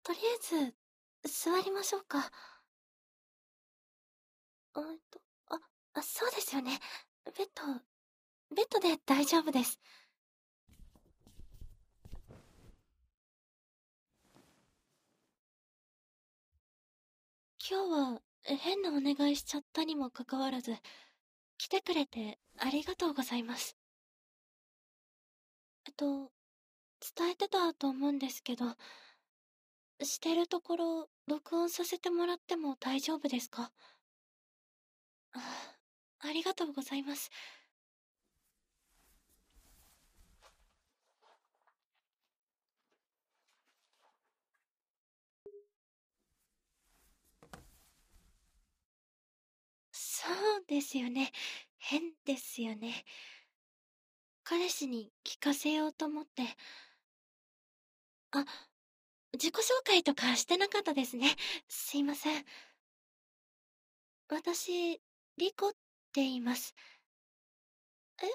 とりあえず、座りましょうか。うんと、あ、そうですよね。ベッド、ベッドで大丈夫です。今日は変なお願いしちゃったにもかかわらず、来てくれてありがとうございます。伝えてたと思うんですけど、してるところ、録音させてもらっても大丈夫ですか？あ、ありがとうございます。そうですよね。変ですよね。彼氏に聞かせようと思って。あ、自己紹介とかしてなかったですね。すいません。私、リコって言います。え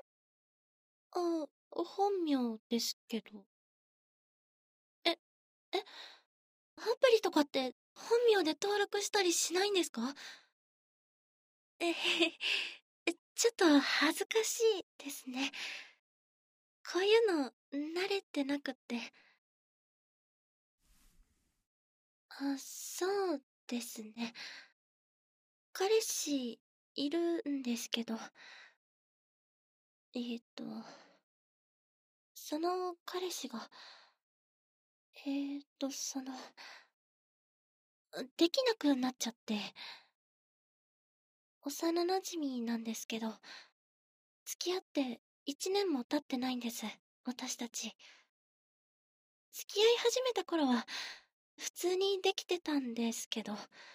本名ですけど。え、アプリとかって本名で登録したりしないんですか？えへへ、ちょっと恥ずかしいですね。こういうの慣れてなくって。そうですね。彼氏いるんですけど、えーっと、その彼氏が、その、できなくなっちゃって、幼馴染なんですけど、付き合って1年も経ってないんです、私たち。付き合い始めた頃は、普通にできてたんですけど、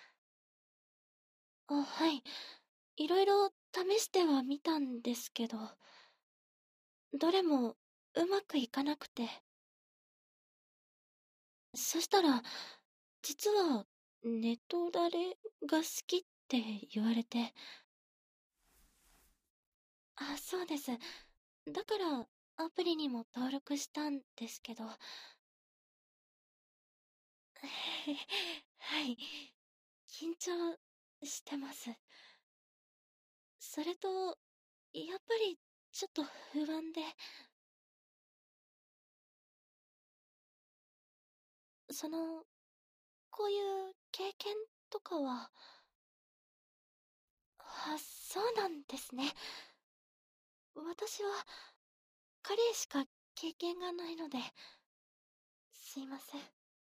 はい。いろいろ試してはみたんですけど、どれもうまくいかなくて。そしたら、実は、ネトラレが好きって言われて。そうです。だから、アプリにも登録したんですけど。はい。緊張してます。それと、やっぱり、ちょっと不安で。その、こういう経験とかは。そうなんですね。私は、彼しか経験がないので、すいません。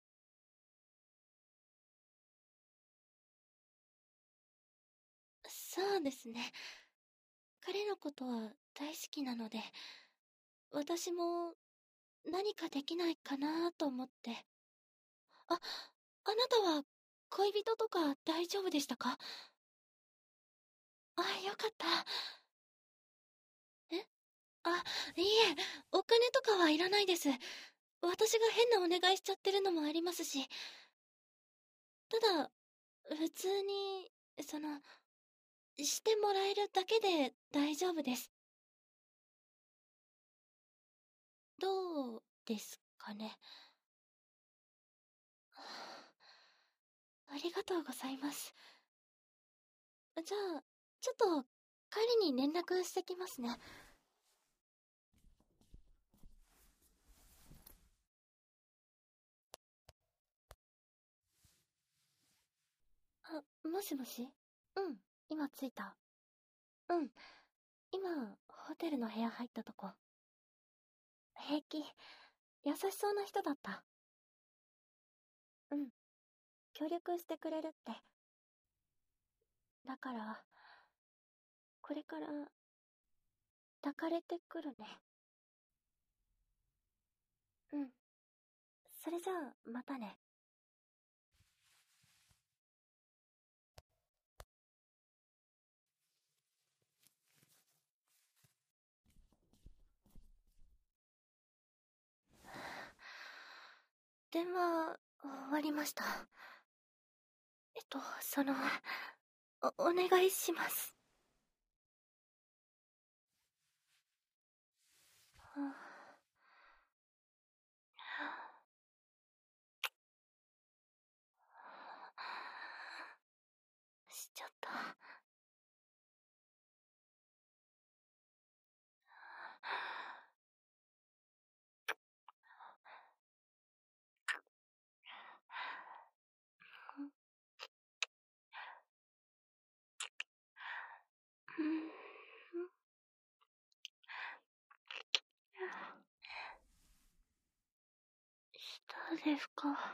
そうですね。彼のことは大好きなので、私も何かできないかなと思って。あ、あなたは恋人とか大丈夫でしたか？よかった。えいいえ、お金とかはいらないです。私が変なお願いしちゃってるのもありますし。ただ、普通に、してもらえるだけで大丈夫です。どうですかね。ありがとうございます。じゃあ、ちょっと、彼に連絡してきますね。もしもし？うん、今着いた。うん、今、ホテルの部屋入ったとこ。平気。優しそうな人だった。うん、協力してくれるって。だから、これから、抱かれてくるね。うん。それじゃあ、またね。電話、終わりました。お願いします。 ちゃった。うん。舌ですか。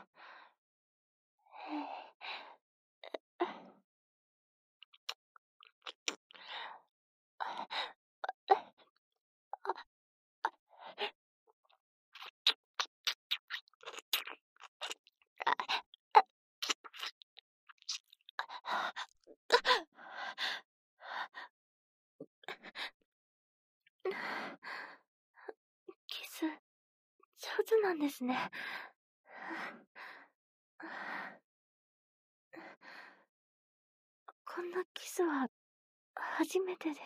キス、上手なんですね。こんなキスは初めてです。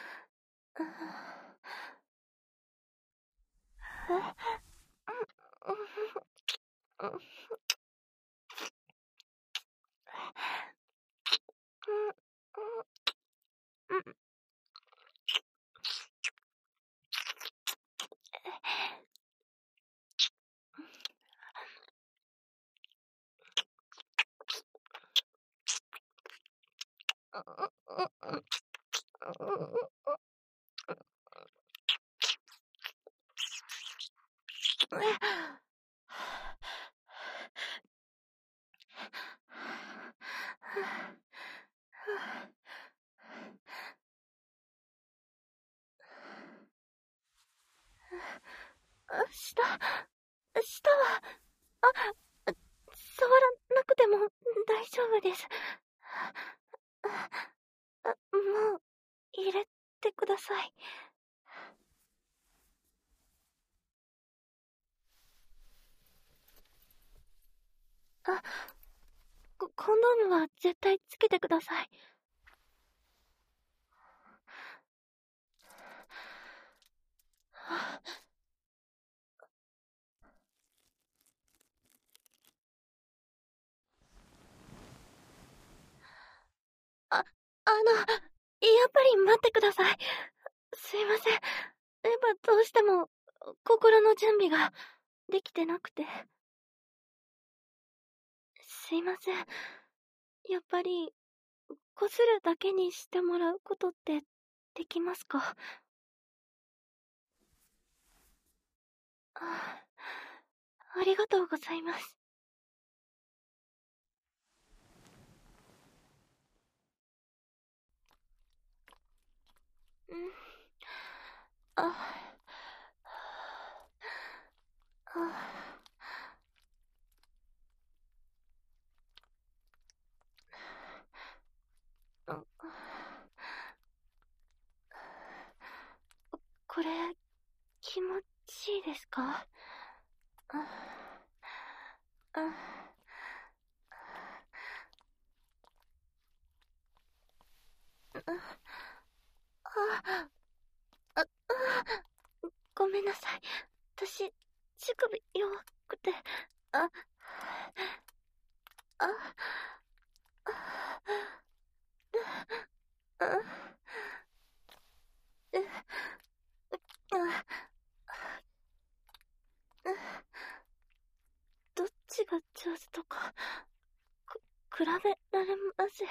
舌は、触らなくても大丈夫です。もう、入れてください。コンドームは絶対つけてください。やっぱり待ってください。すいません。今どうしても、心の準備ができてなくて。すいません。やっぱり、こするだけにしてもらうことってできますか？ありがとうございます。うん。これ、気持ちいいですか？ごめんなさい。私、乳首弱くて。あ、あ、どっちが上手とか、比べられません。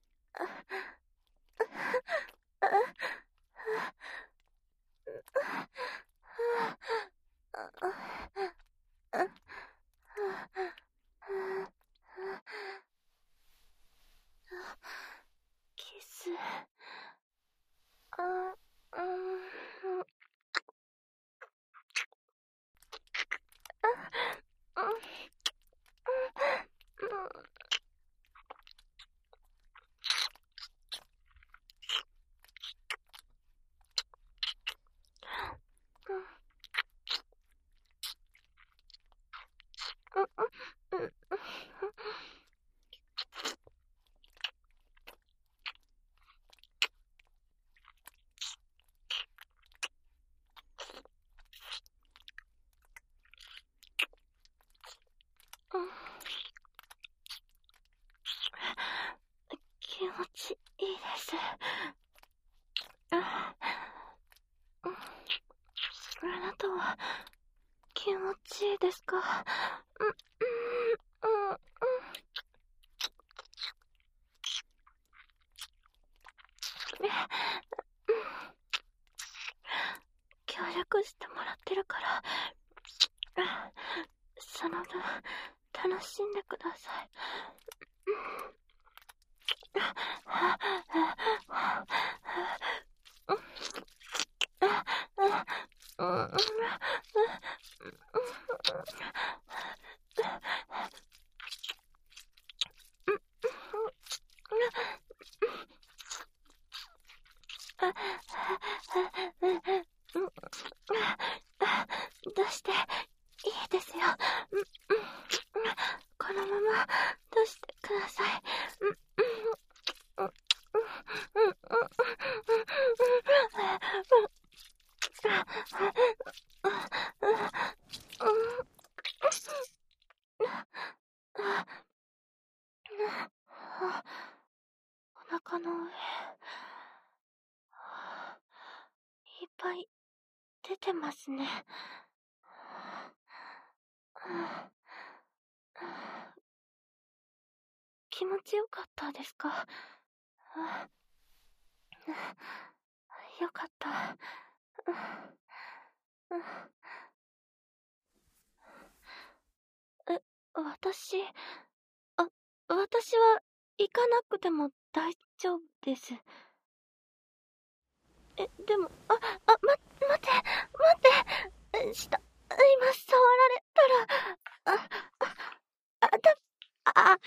キス。 ないですか？うん、うん、うん、うん。協力してもらってるから、その分、楽しんでください。出していいですよ。このまま出してください。お腹の上、いっぱい出てますね。気持ちよかったですか？よかった。私、私は行かなくても大丈夫です。でも、待って、今触られたら、あ、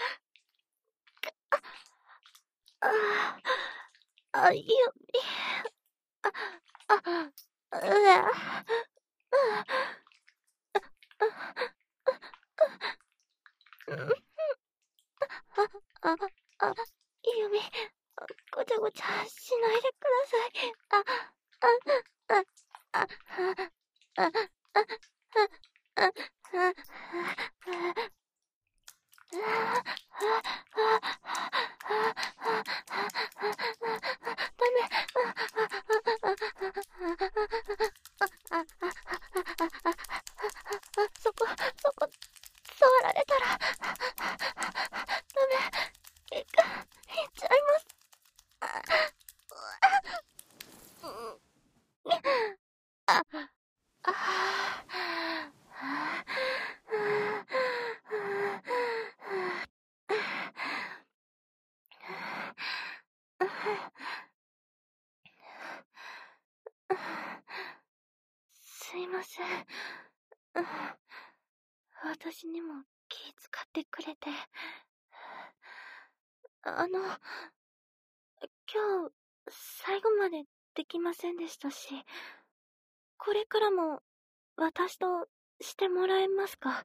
いや、うわ、あ、ゆみ、ごちゃごちゃしないでください。あ、そこ、触られたら、ダメ、いっちゃいます。あ、すいません。私にも気遣ってくれて。今日、最後までできませんでしたし、これからも私としてもらえますか？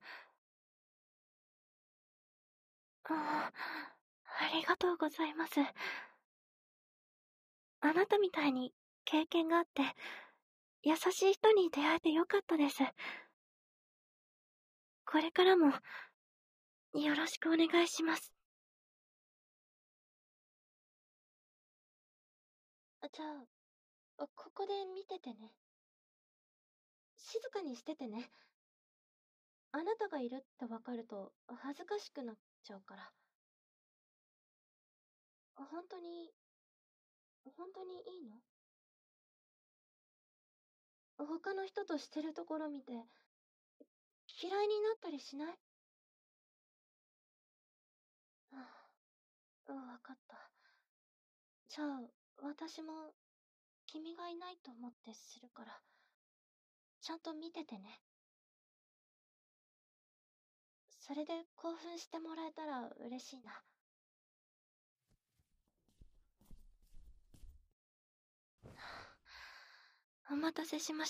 ありがとうございます。あなたみたいに経験があって、優しい人に出会えてよかったです。これからも、よろしくお願いします。じゃあ、ここで見ててね。静かにしててね。あなたがいるってわかると恥ずかしくなっちゃうから。本当に、本当にいいの？他の人としてるところ見て、嫌いになったりしない？わかった。じゃあ、私も、君がいないと思ってするから、ちゃんと見ててね。それで興奮してもらえたら嬉しいな。お待たせしました。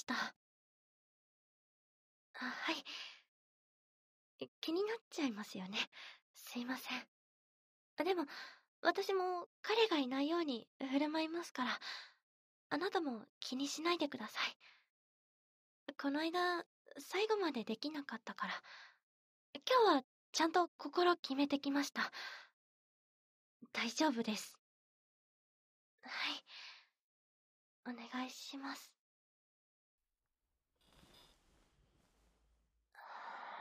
はい。気になっちゃいますよね。すいません。でも、私も彼がいないように振る舞いますから、あなたも気にしないでください。この間、最後までできなかったから、今日はちゃんと心決めてきました。大丈夫です。はい。お願いします。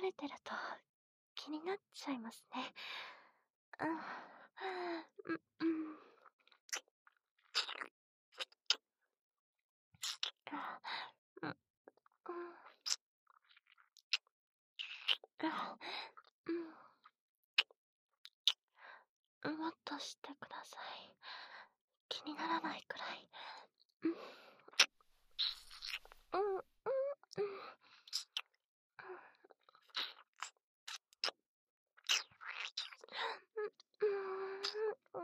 れてると気になっちゃいますね。うん、うん、うん、うん、うん、もっとしてください。気にならないくらい。うん、うん、うん、うん、うん、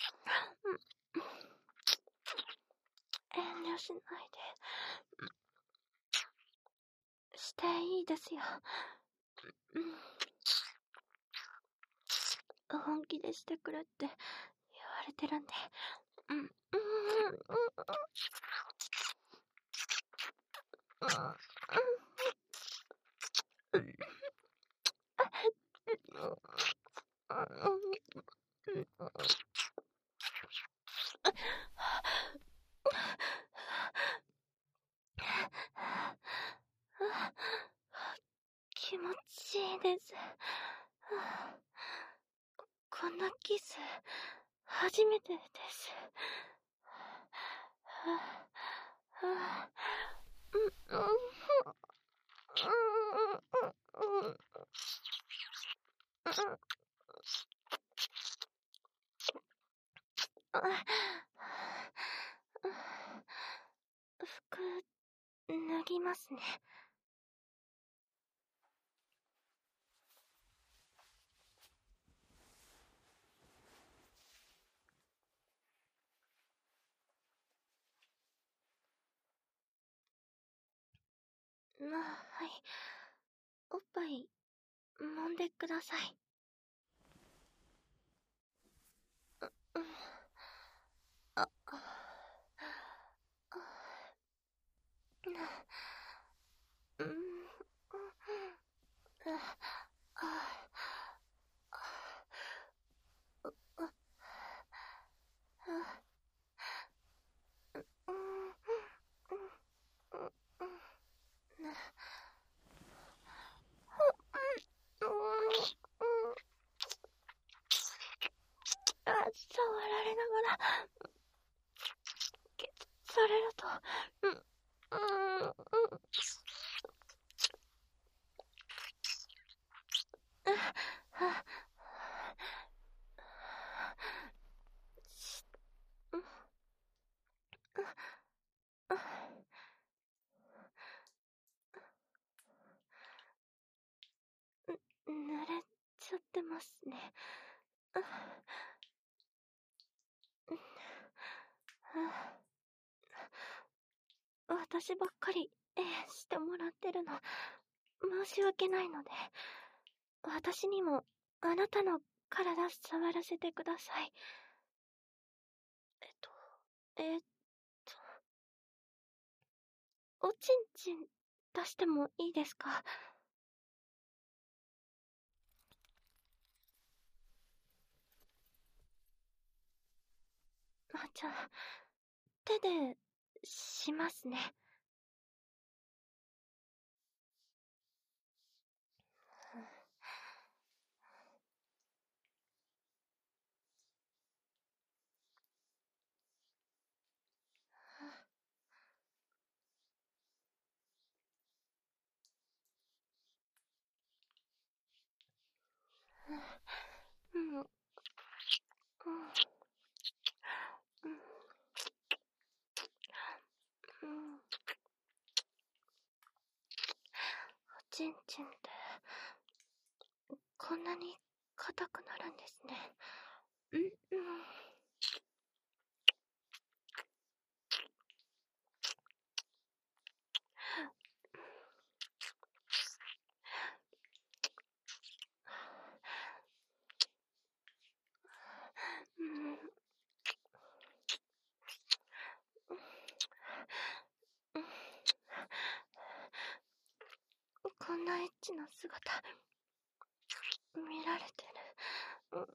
遠慮しないで。していいですよ。本気でしてくれって言われてるんで。うん、うん、うん、うん、うん、気持ちいいです。こんなキス、初めてです。服、脱ぎますね。はい。おっぱい、揉んでください。うん。あ、うん。触られながら、されると、濡れちゃってますね。私ばっかり、してもらってるの、申し訳ないので、私にも、あなたの体触らせてください。えっおちんちん出してもいいですか？じゃあ、手で、しますね。うん、うん、うん、うん。おちんちんって、こんなに硬くなるんですね。うん、うん。こんなエッチな姿、見られてる。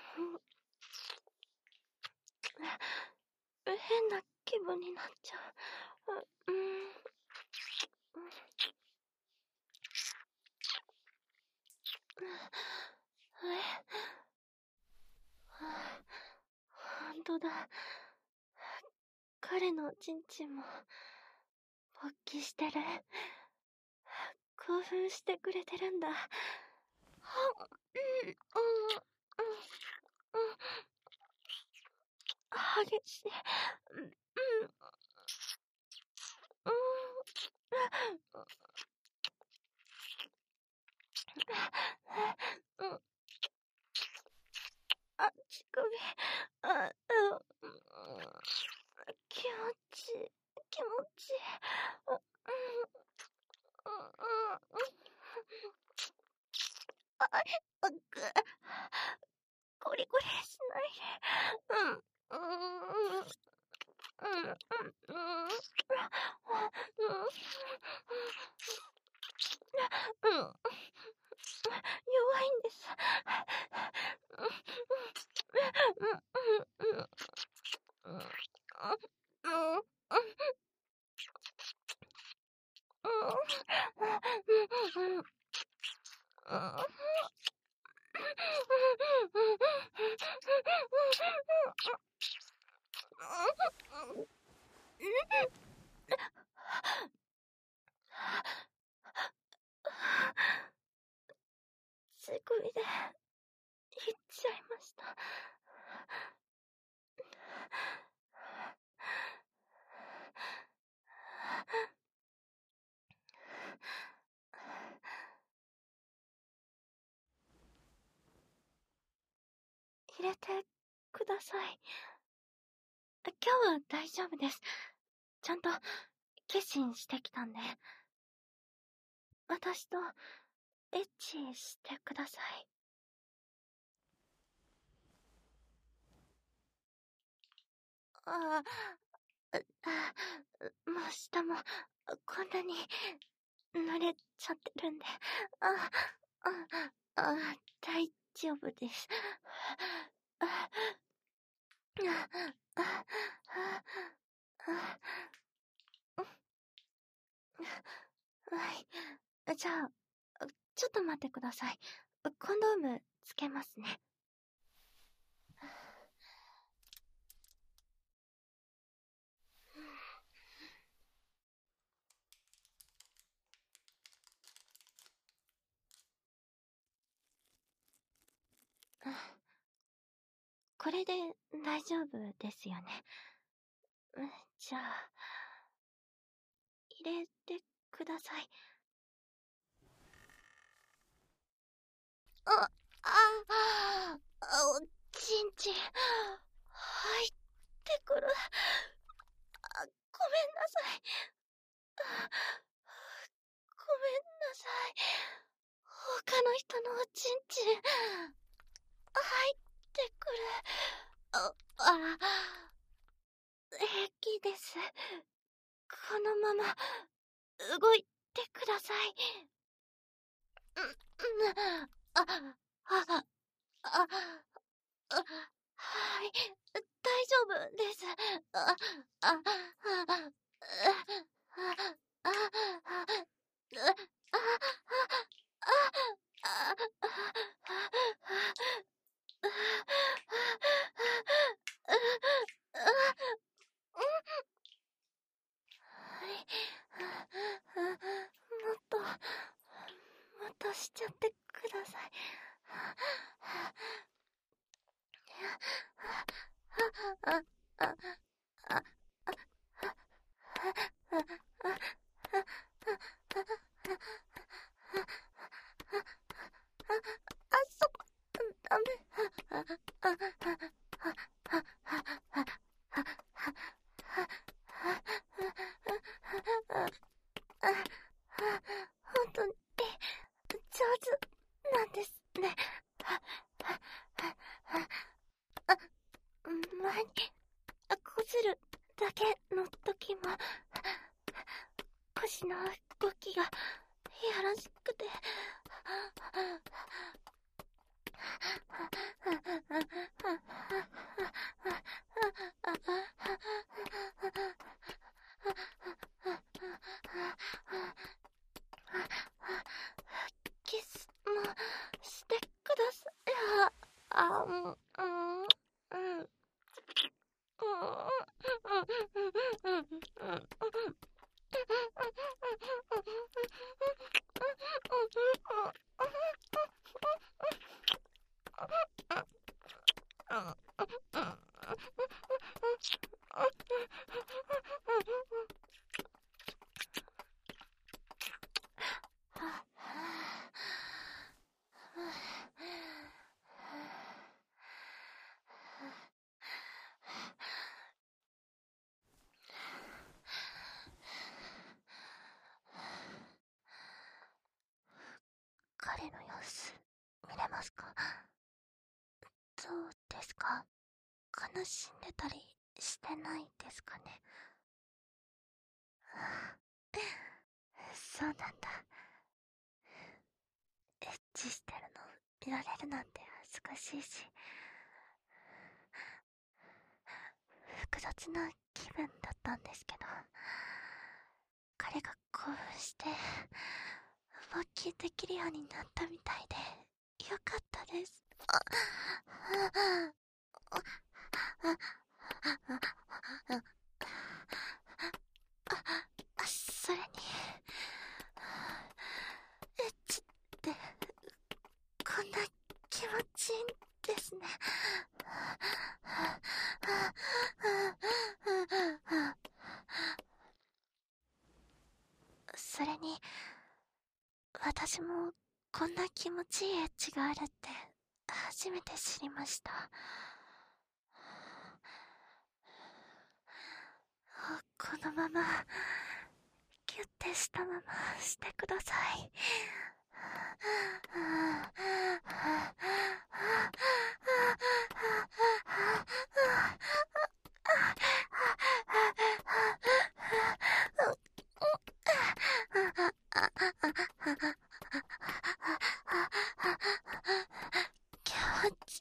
変な気分になっちゃう。 当だ。彼のチンチンも勃起してる。興奮してくれてるんだ。激しい。あ、乳首。気持ちいい。気持ちいい。ゴリゴリしないで。弱いんです。乳首で言っちゃいました。入れてください。今日は大丈夫です。ちゃんと決心してきたんで。私とエッチしてください。もう下もこんなに慣れちゃってるんで。大丈夫です。はい。じゃあ、ちょっと待ってください。コンドームつけますね。これで大丈夫ですよね。じゃあ、入れてください。おちんちん、入ってくる。ごめんなさい。ごめんなさい。他の人のおちんちん、入ってくる。平気です。このまま、動いてください。はい、大丈夫です。もっとしちゃってください。ダメ。本当に上手なんですね。前にこするだけの時も腰の動きがいやらしくてキスもしてください。 彼の様子見れますか？どうですか？悲しんでたりしてないですかね？そうなんだ。エッチしてるの見られるなんて恥ずかしいし、複雑な気分だったんですけど、彼が興奮して勃起できるようになったみたいでよかったです。それに、エッチってこんな気持ちいいんですね。それに、私もこんな気持ちいいエッチがあるって初めて知りました。このままギュッてしたまましてください。気持ち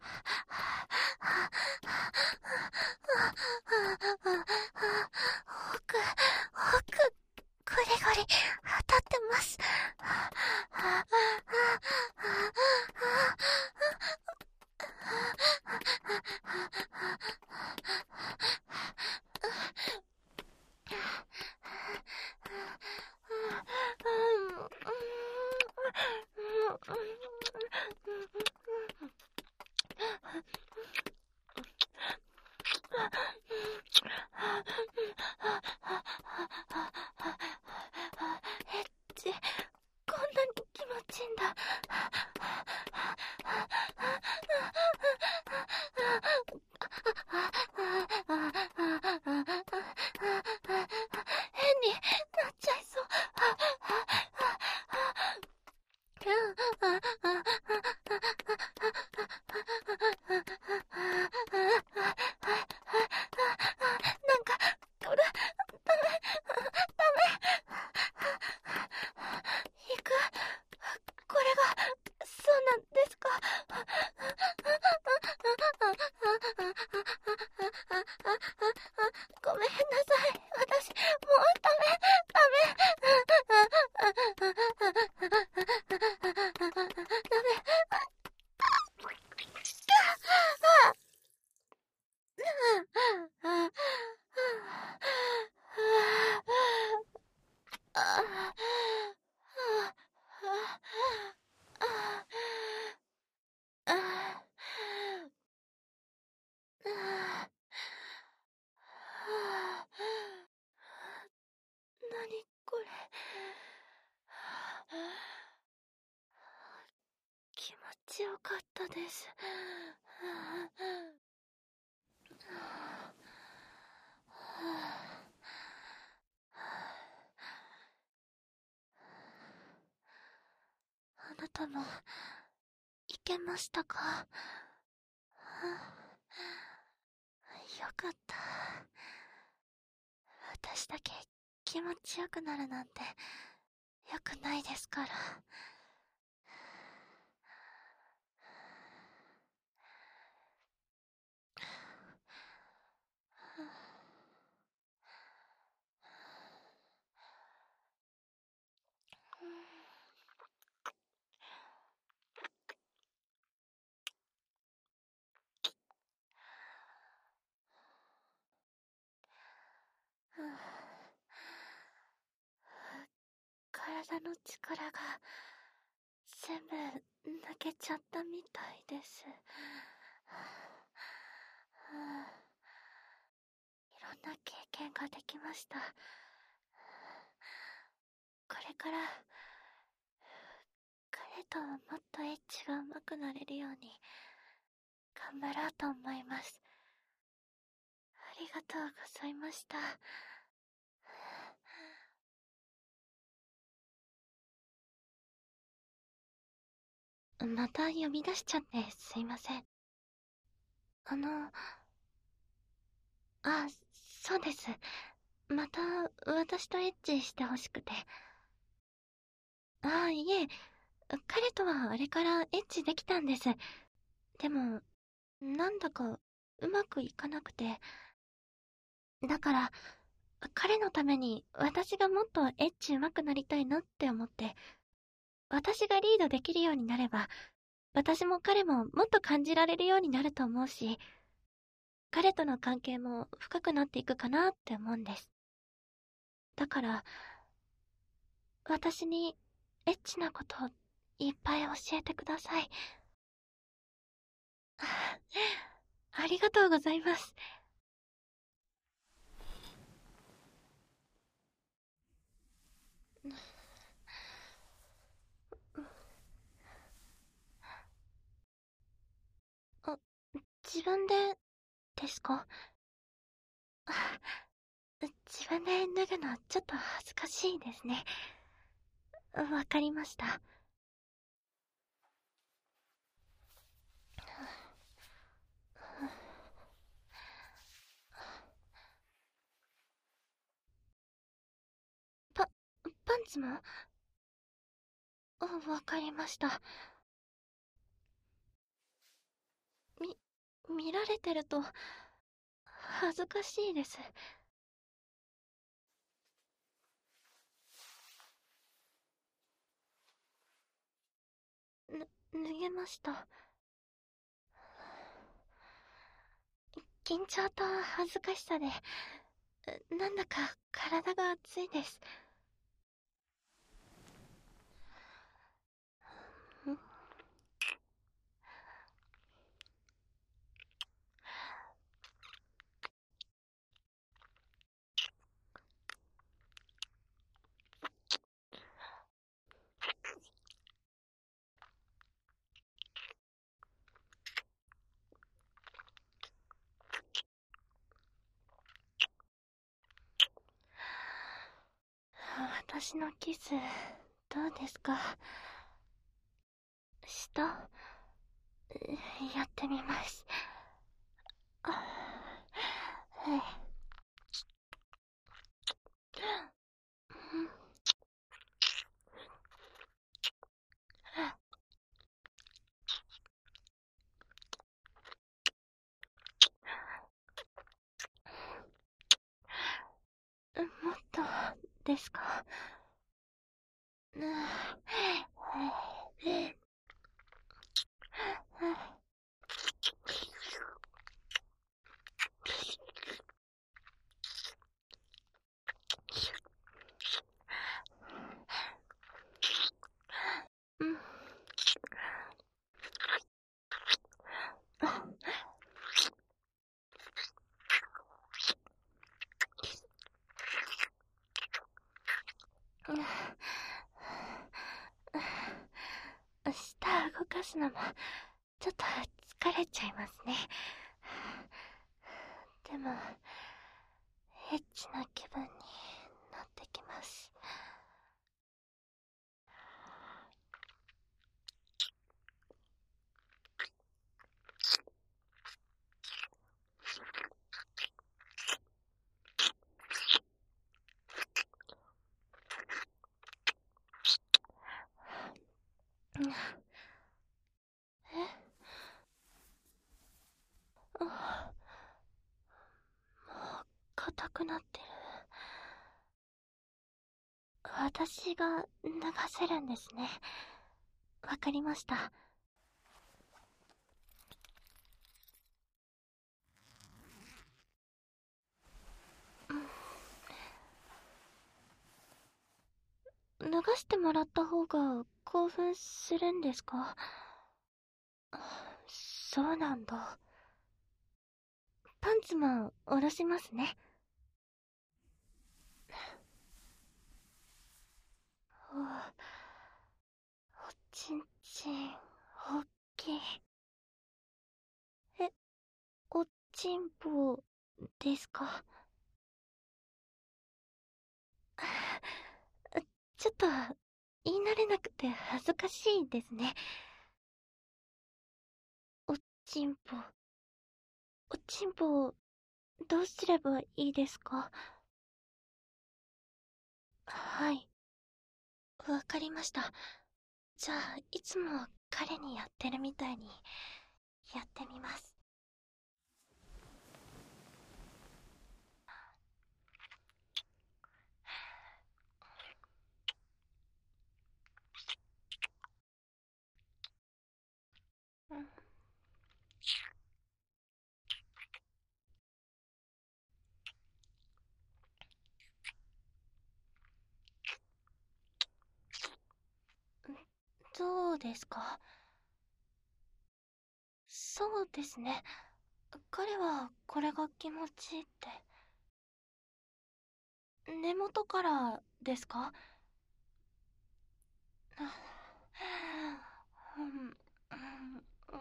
奥ゴリゴリ当たってます。エッチ、こんなに気持ちいいんだ。変になっちゃいそう。なんか、これ、ダメ、ダメ。行く？これが、そうなんですか？ごめんなさい。私、もうダメ、ダメ。ダメ。何これ。気持ちよかったです。あなたもいけましたか？よかった。私だけ気持ちよくなるなんてよくないですから。 体の力が全部抜けちゃったみたいです。いろんな経験ができました。これから彼ともっとエッチが上手くなれるように頑張ろうと思います。ありがとうございました。また呼び出しちゃってすいません。そうです。また私とエッチしてほしくて。いえ、彼とはあれからエッチできたんです。でも、なんだかうまくいかなくて。だから、彼のために私がもっとエッチ上手くなりたいなって思って、私がリードできるようになれば、私も彼ももっと感じられるようになると思うし、彼との関係も深くなっていくかなって思うんです。だから、私にエッチなことをいっぱい教えてください。ありがとうございます。自分でですか？自分で脱ぐのちょっと恥ずかしいですね。わかりました。パ、パンツも？わかりました。見られてると恥ずかしいです。脱げました。緊張と恥ずかしさで、なんだか体が熱いです。私のキス、どうですか？舌、やってみます。もっとですか？うん。舌動かすのもちょっと疲れちゃいますね。でもエッチな気分になってきます。硬くなってる。私が脱がせるんですね。わかりました。脱脱がしてもらった方が興奮するんですか？そうなんだ。パンツも下ろしますね。おちんちん、おっきい。え、おちんぽですか？ちょっと、言い慣れなくて恥ずかしいですね。おちんぽ。おちんぽ、どうすればいいですか？はい。わかりました。じゃあ、いつも彼にやってるみたいに、やってみます。うん。どうですか？そうですね。彼はこれが気持ちいいって。根元からですか？うん、うん、うん。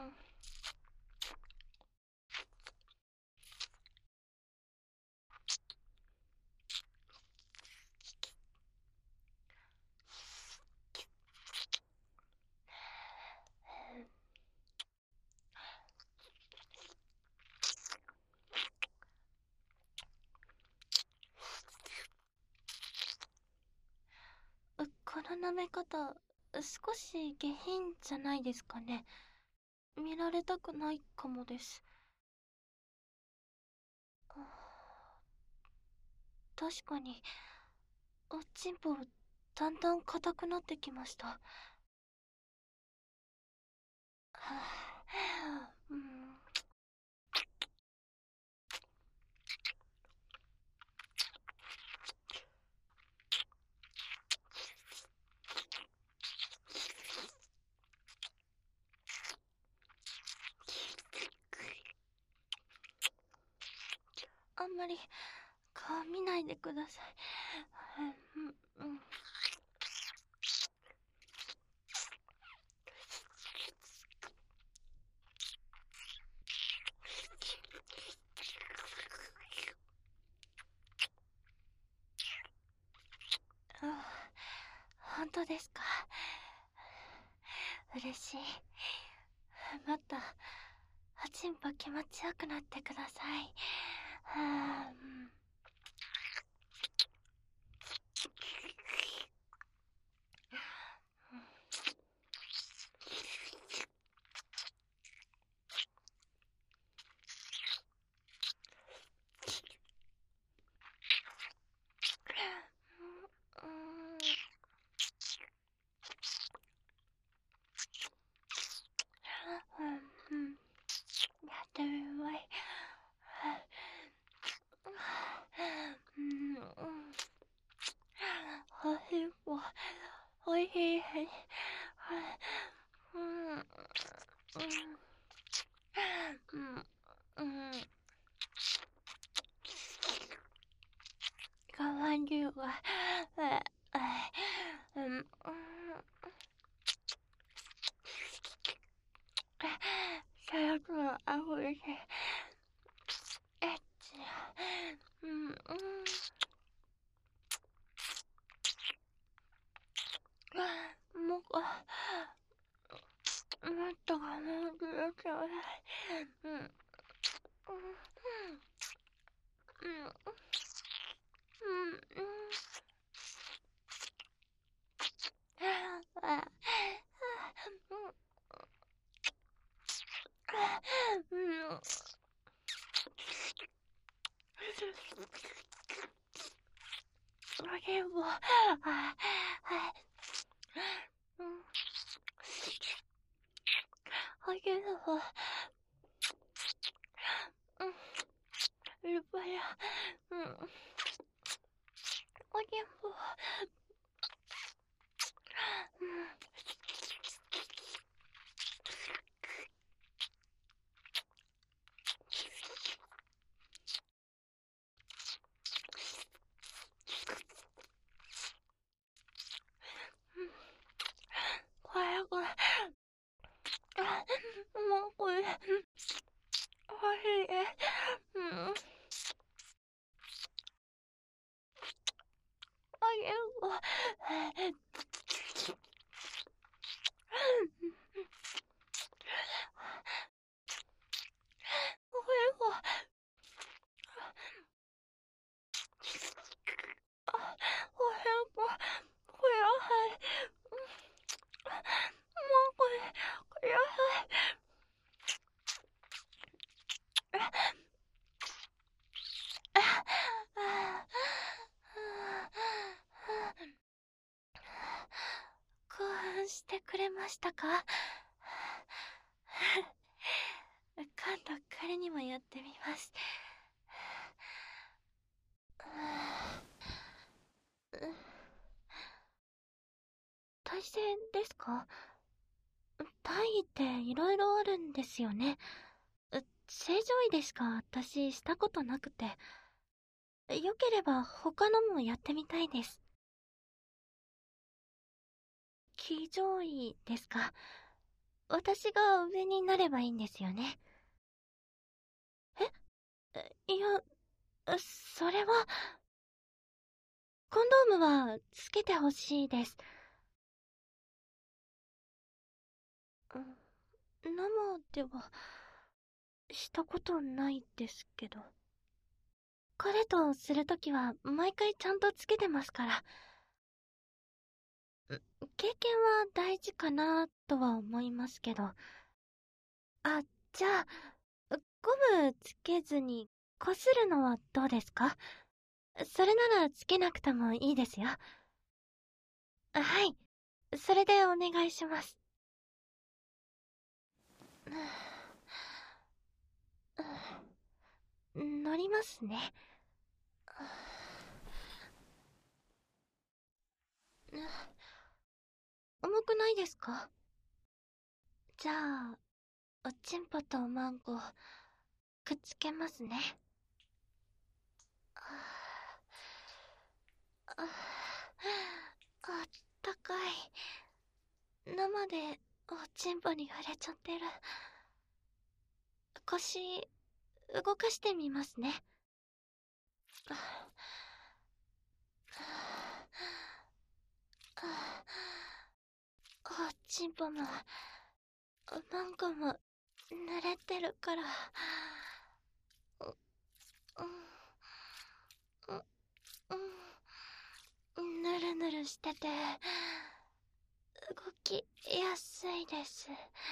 この舐め方、少し下品じゃないですかね。見られたくないかもです。確かに、おちんぽ、だんだん硬くなってきました。うん。あんまり顔見ないでください。うん、うん。本当ですか？嬉しい。もっと、おちんぽ気持ちよくなってください。うん、やってみまい。うん、おしっぽ、おいしい。うん、うん、うん、うん。我慢るわ。うん、うん。最悪のアホです。エッチ。うん、うん。もっと我慢ください。うん、うん、うん、うん、うん。うん。でも、うん。でも、うん。ルパや、うん。でも、 興奮してくれましたか？今度彼にもやってみます。体勢ですか？体位っていろいろあるんですよね。正常位でしか私したことなくて。よければ他のもやってみたいです。騎乗位ですか？私が上になればいいんですよね。いや、それは、コンドームはつけてほしいです。生では、したことないですけど。彼とするときは毎回ちゃんとつけてますから。経験は大事かなとは思いますけど。あ、じゃあ、ゴムつけずにこするのはどうですか？それならつけなくてもいいですよ。はい。それでお願いします。乗りますね。重くないですか？じゃあ、おちんぽとマンゴー、くっつけますね。あったかい。生でおちんぽに触れちゃってる。腰、動かしてみますね。おちんぽも、マンゴーも、濡れてるから。ぬるぬるしてて、動きやすいです。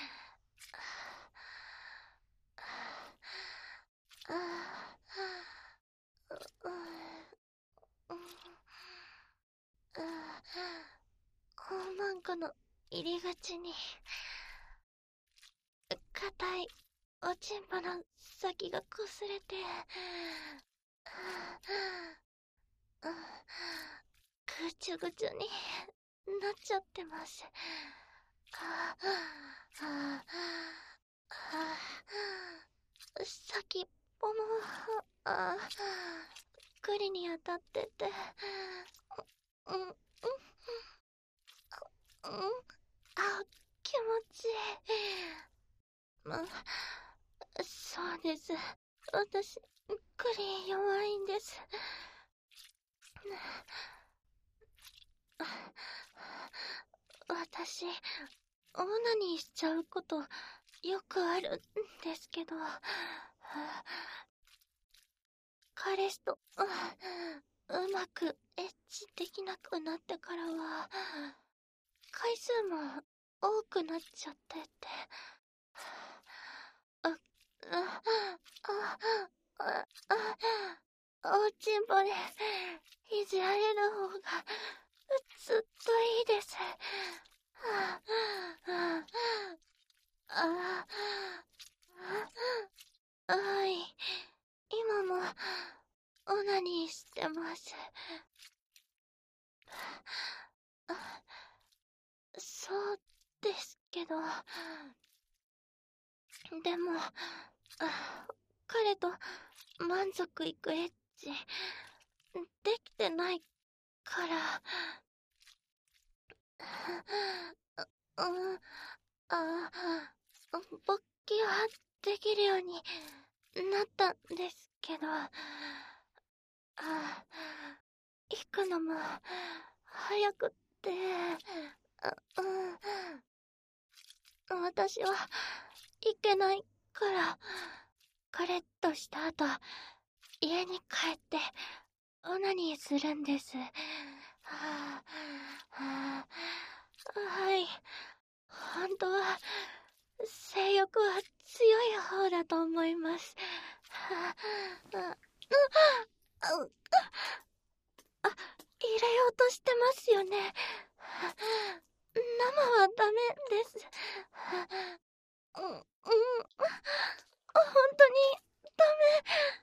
肛門口の入り口に、硬いおちんぽの先がこすれて、ぐちゅぐちゅになっちゃってます。先っぽも、栗に当たってて、気持ちいい。そうです。私、栗弱いんです。私、オナニーしちゃうことよくあるんですけど、彼氏とうまくエッチできなくなってからは、回数も多くなっちゃってて、おちんぽでいじられる方がずっといいです。はい。今もオナニーしてます。そうですけど、でも、彼と満足いくエッチできてないから、勃起はできるようになったんですけど、行くのも早くで、私はいけないから、彼とした後、家に帰って、オナニーするんです。はい。本当は、性欲は強い方だと思います。入れようとしてますよね。生はダメです。本当にダメ。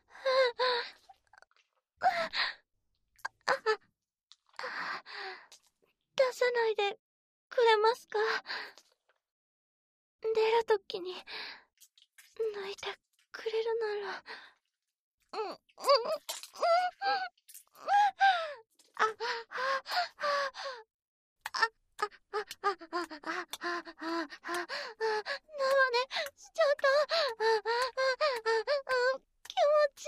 出さないでくれますか？出るときに抜いてくれるなら。生でしちゃった。気持ち。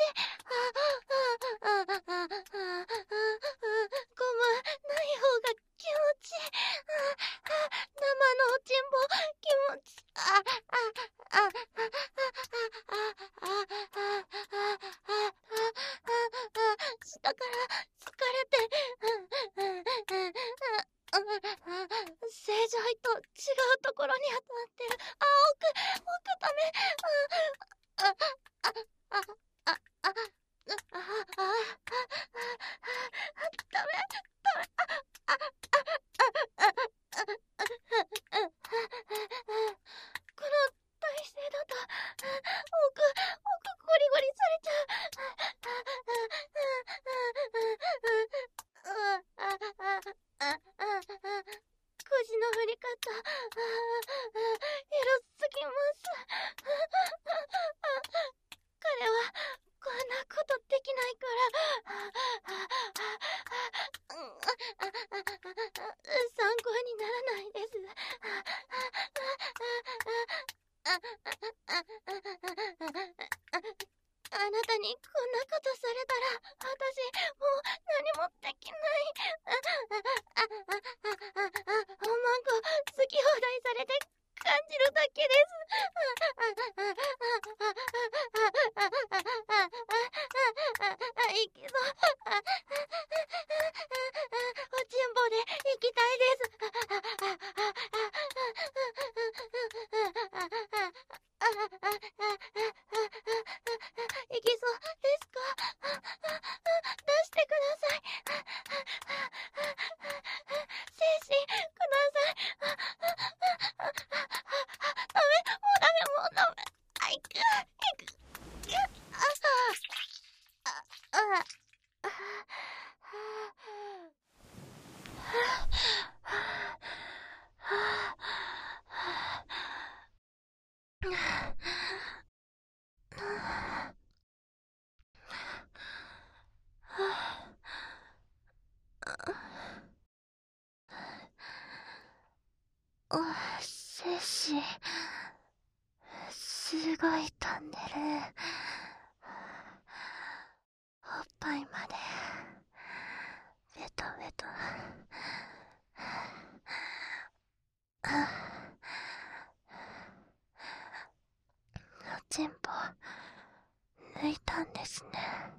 ゴムない方が気持ち。生のおちんぼ気持ち。下から疲れて。正常位と違うところに当たってる。奥ダメ。ダメ。この体勢だと、奥ゴリゴリされちゃう。腰の振り方、エロすぎます。彼はこんなことできないから参考にならないです。あなたにこんなことされたら私もう何もできない。おまんこ好き放題されて感じるだけです。いきそう。おちんぼで行きたいです。いきそうですか？出してください。精神ください。ダメ、もうダメ。いく。精子、すごい飛んでる。おっぱいまでベトベト。おちんぽ抜いたんですね。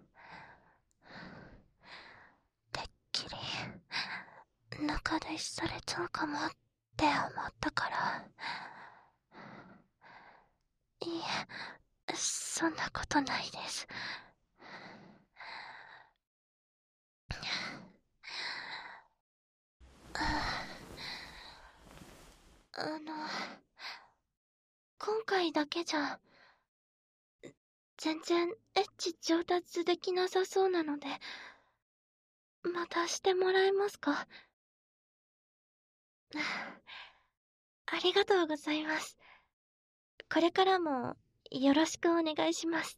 てっきり中出しされちゃうかもって思ったから。いいえ、そんなことないです。今回だけじゃ全然エッチ上達できなさそうなので、またしてもらえますか？ありがとうございます。これからもよろしくお願いします。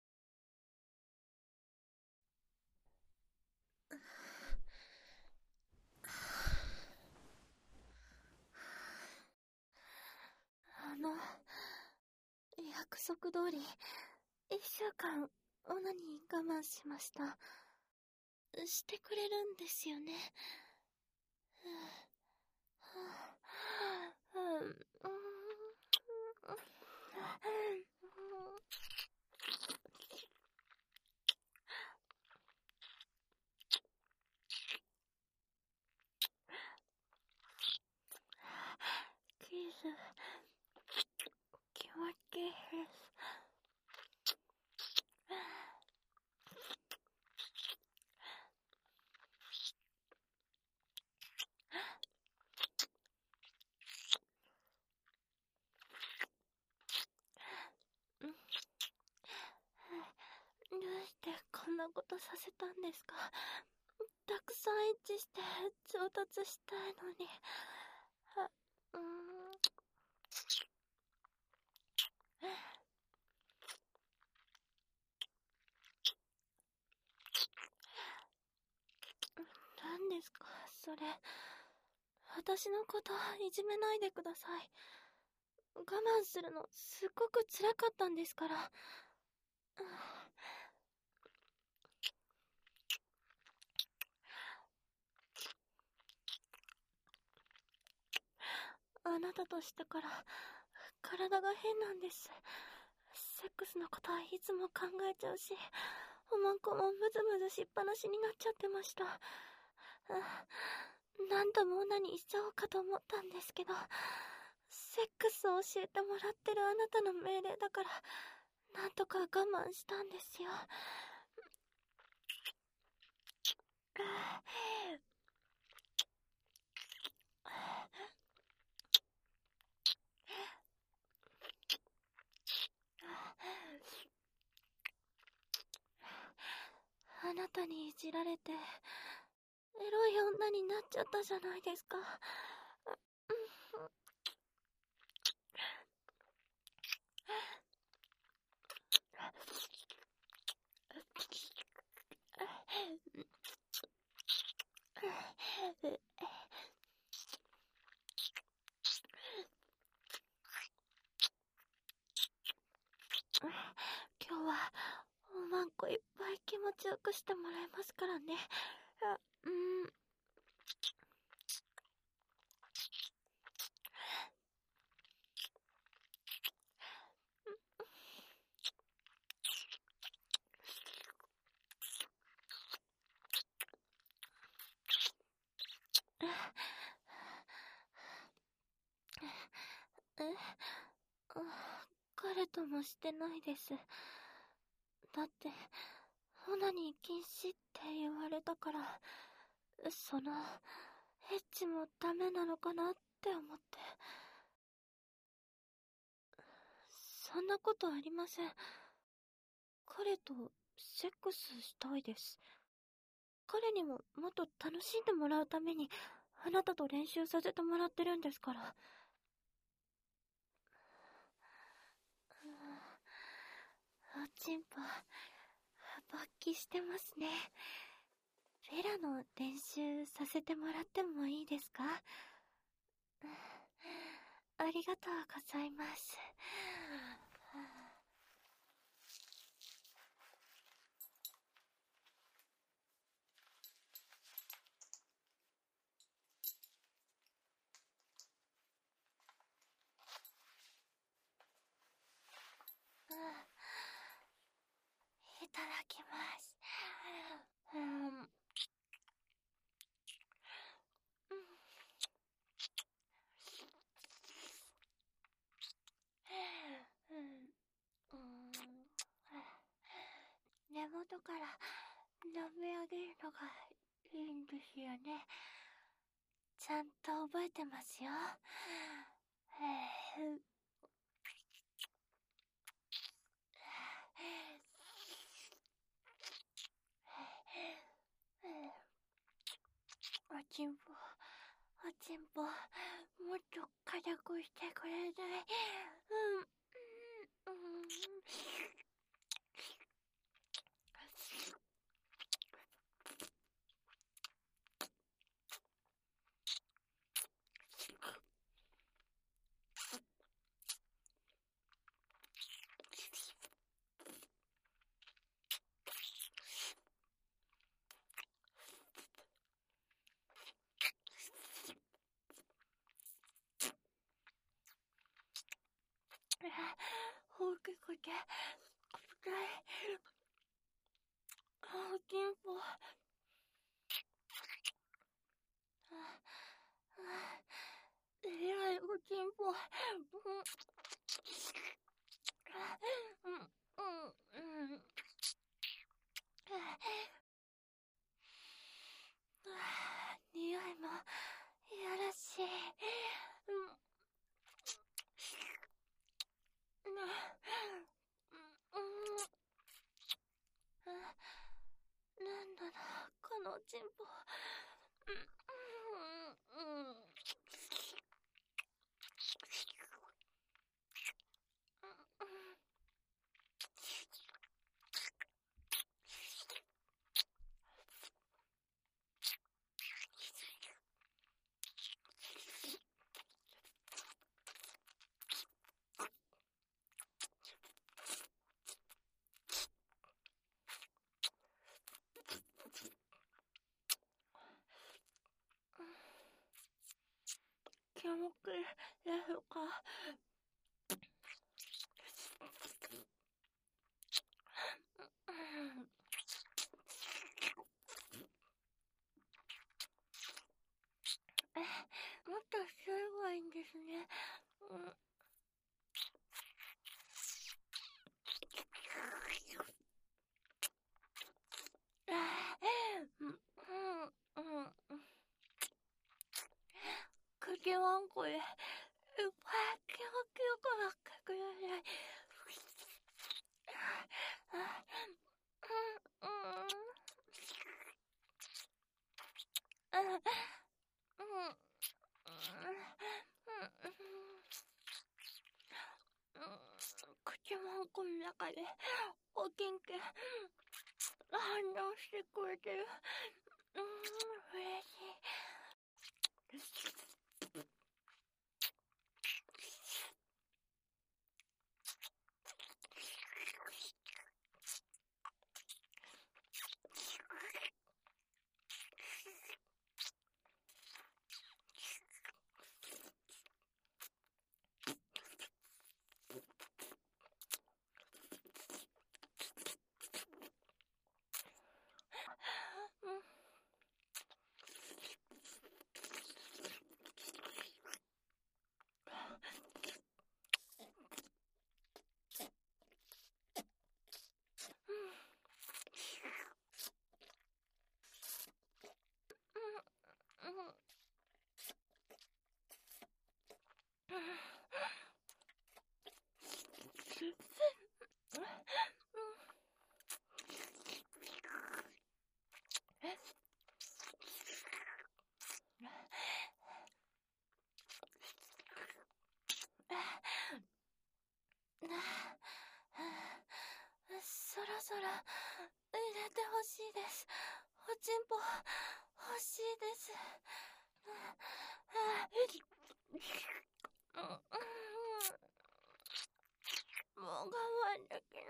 約束通り、1週間、オナに我慢しました。してくれるんですよね。 とさせたんですか？たくさんエッチして上達したいのに。何ですかそれ。私のこといじめないでください。我慢するのすっごく辛かったんですから。あなたとしてから体が変なんです。セックスのことはいつも考えちゃうし、おまんこもムズムズしっぱなしになっちゃってました。何度もオナニーしちゃおうかと思ったんですけど、セックスを教えてもらってるあなたの命令だから、なんとか我慢したんですよ。あなたにいじられて、エロい女になっちゃったじゃないですか。今日はおまんこいっぱい気持ちよくしてもらいますからね。彼ともしてないです。だって、オナニー禁止って言われたから、エッチもダメなのかなって思って。そんなことありません。彼とセックスしたいです。彼にももっと楽しんでもらうために、あなたと練習させてもらってるんですから。おちんぽ、勃起してますね。フェラの練習させてもらってもいいですか？ありがとうございます。いただきます。根元から舐め上げるのがいいんですよね。ちゃんと覚えてますよ。おちんぽ、おちんぽ、もっと硬くしてくれない？大きくて、硬い。おちんぽ。えらいおちんぽ。匂いもやらしい。 眠くなるか。もっとすればいいんですね。口ワンコでいっぱいキョキョコばっかください。口ワンコの中でおけんけん反応してくれてる。嬉しい。そろそろ入れてほしいです。おちんぽ欲しいです。もう我慢できない。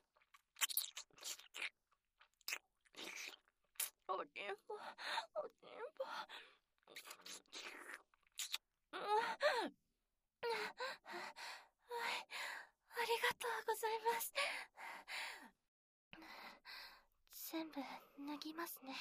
おちんぽ、おちんぽ。ありがとうございます。全部脱ぎますね。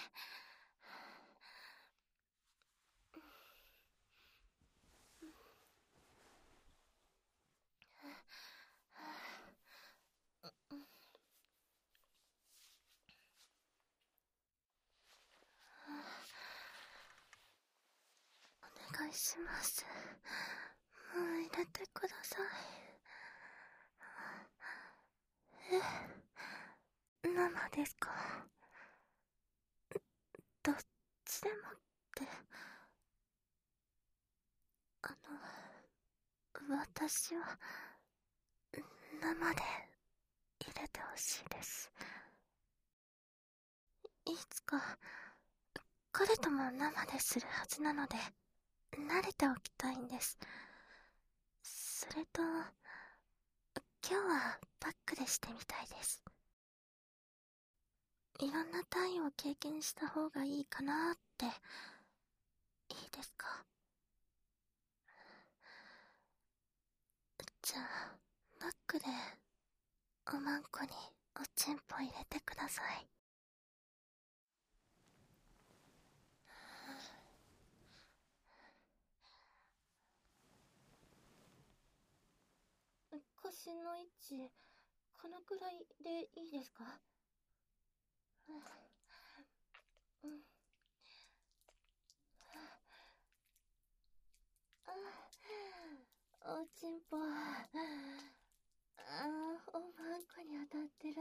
お願いします。もう入れてください。生ですか？どっちでもって。私は生で入れてほしいです。いつか彼とも生でするはずなので慣れておきたいんです。それと今日はバックでしてみたいです。いろんな単位を経験した方がいいかなって。いいですか？じゃあバックでおまんこにおちんぽ入れてください。腰の位置このくらいでいいですか？おちんぽ、おまんこに当たってる。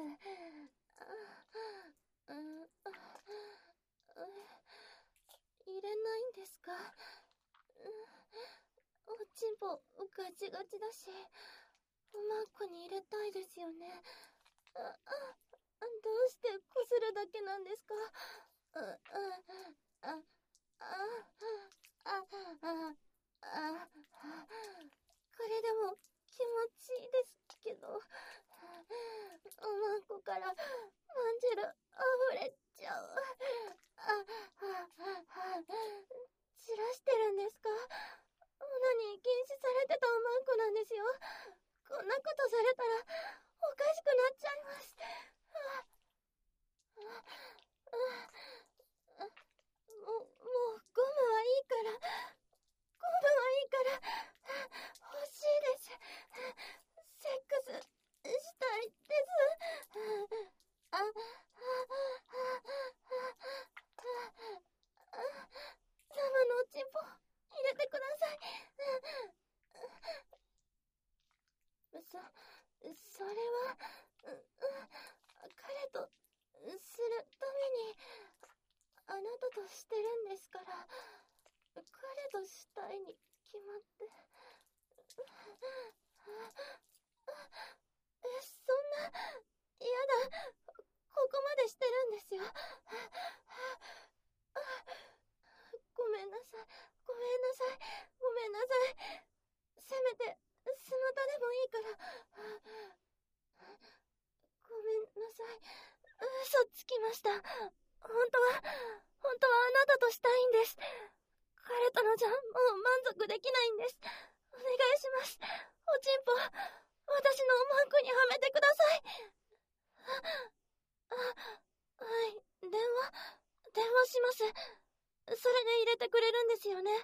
入れないんですか？おちんぽガチガチだし、おまんこに入れたいですよね。どうしてこするだけなんですか？これでも気持ちいいですけど、おまんこからまんじる溢れちゃう。散らしてるんですか？ いに決まって。そんな、やだ、ここまでしてるんですよ。ごめんなさい、ごめんなさい、ごめんなさい。せめて、スマタでもいいから。ごめんなさい。嘘つきました。本当はあなたとしたいんです。彼とのじゃ、もう満足できないんです。お願いします。おちんぽ、私のマンクにはめてください。はい、電話します。それで入れてくれるんですよね。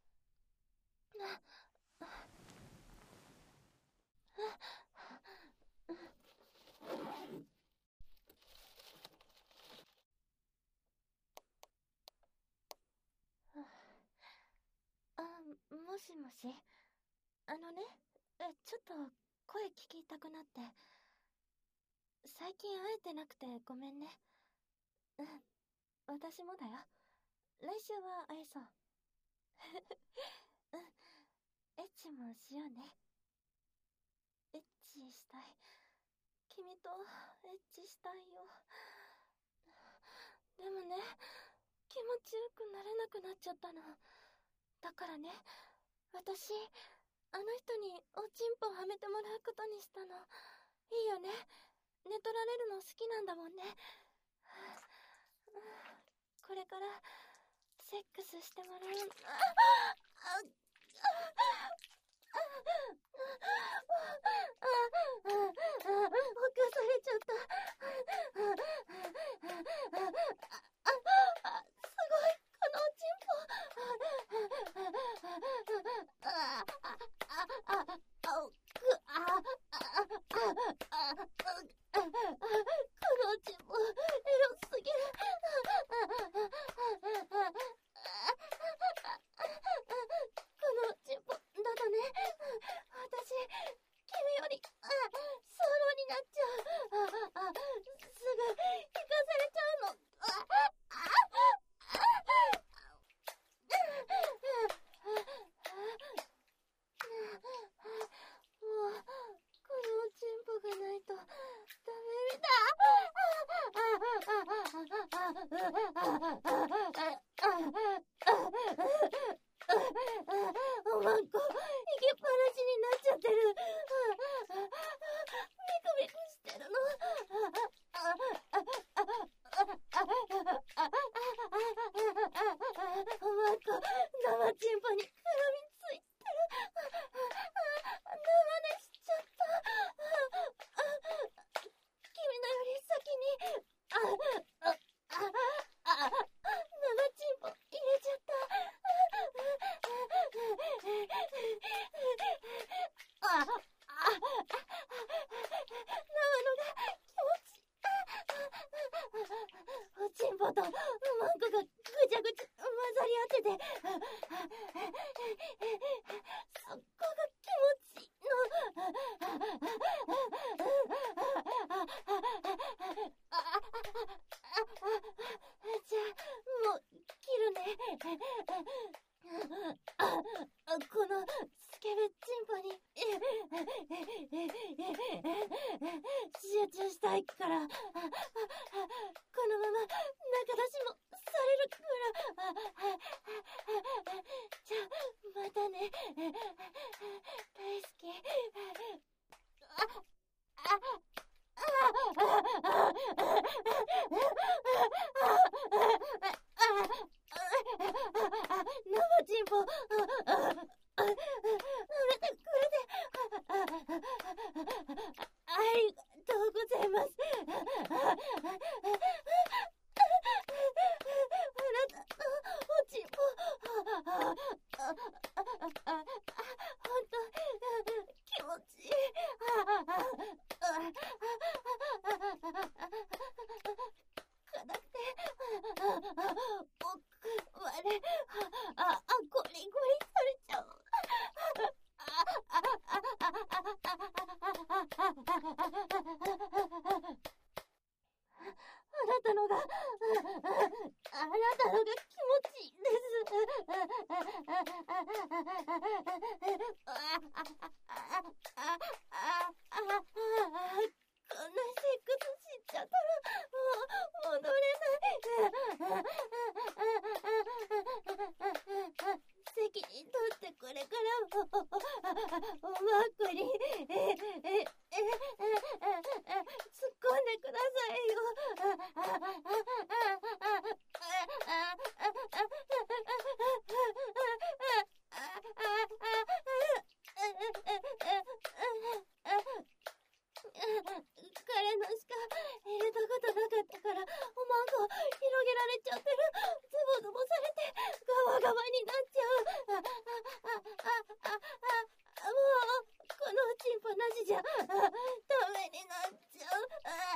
もしもし。ちょっと声聞きたくなって。最近会えてなくてごめんね。私もだよ。来週は会えそう。エッチもしようね。エッチしたい。君とエッチしたいよ。でもね、気持ちよくなれなくなっちゃったの。だからね、私、あの人におちんぽはめてもらうことにしたの。いいよね。寝取られるの好きなんだもんね。これからセックスしてもらう。犯されちゃった。すごい、このおちんぽ、エロすぎる。このちんぽ、だだね。私、君より、ソロになっちゃう。すぐ、引かされちゃうの。もう、このおちんぽがないと、ダメみたい。おまんこ、息っぱなしになっちゃってる。ビクビクしてるの。おまんこ、生チンポに絡みついてる。生でしちゃった。君のより先に、生チンポ入れちゃった。生のが気持ちいい。おちんぽとマンコがぐちゃぐちゃ混ざり合ってて、そこが気持ちいいの。じゃあ、もう切るね。このスケベチンポに集中したいから、このまま仲出しもされるから。じゃあまたね。大好き。生チンポ、埋めてくれて、ありがとうございます。あなたのおちんぽ、ほんと気持ちいい。硬くて、奥まで、ゴリゴリされちゃう。あなたのが気持ちいいです。 しちゃったら、もう、戻れない。責任取ってこれからも、おまっこに、突っ込んでくださいよ。彼のしか入れたことなかったから、おまんこ広げられちゃってる。ズボズボされてガワガワになっちゃう。もうこのチンポなしじゃダメになっちゃう。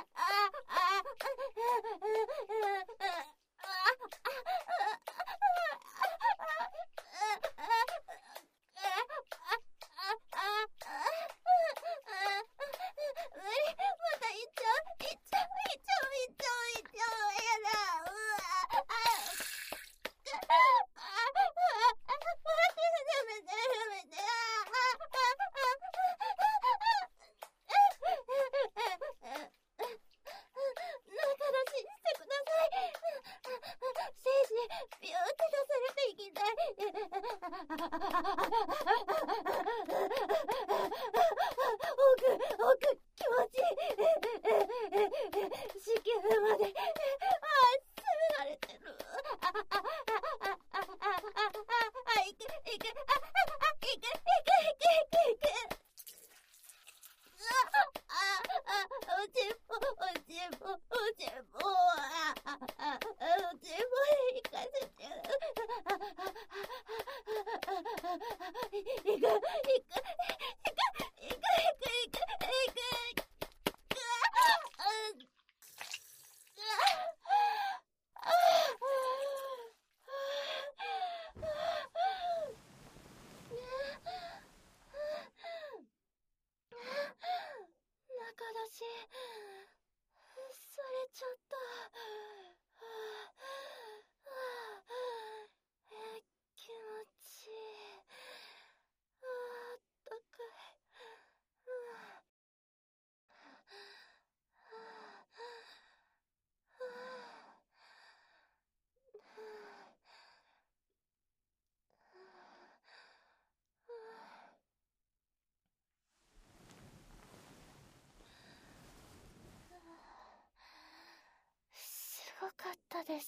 すごかったです。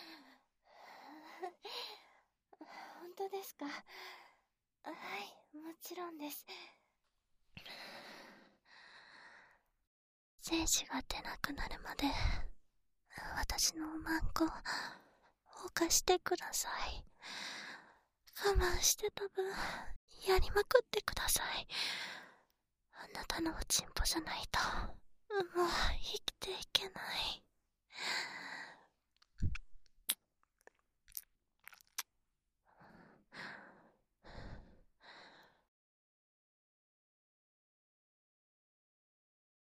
本当ですか？はい、もちろんです。精子が出なくなるまで私のおまんこを犯してください。我慢してた分やりまくってください。あなたのおちんぽじゃないともう生きていけない。